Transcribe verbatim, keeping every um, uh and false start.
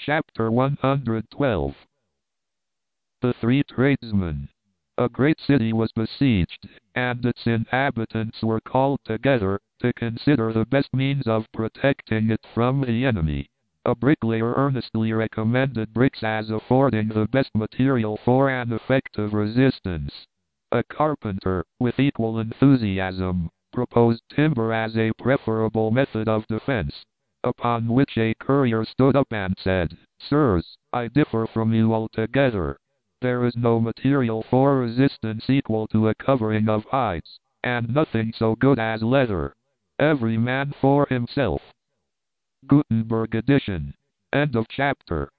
Chapter one hundred twelve. The Three Tradesmen. A great city was besieged, and its inhabitants were called together to consider the best means of protecting it from the enemy. A bricklayer earnestly recommended bricks as affording the best material for an effective resistance. A carpenter, with equal enthusiasm, proposed timber as a preferable method of defense. Upon which a courier stood up and said, "Sirs, I differ from you altogether. There is no material for resistance equal to a covering of hides, and nothing so good as leather. Every man for himself." Gutenberg edition. End of chapter.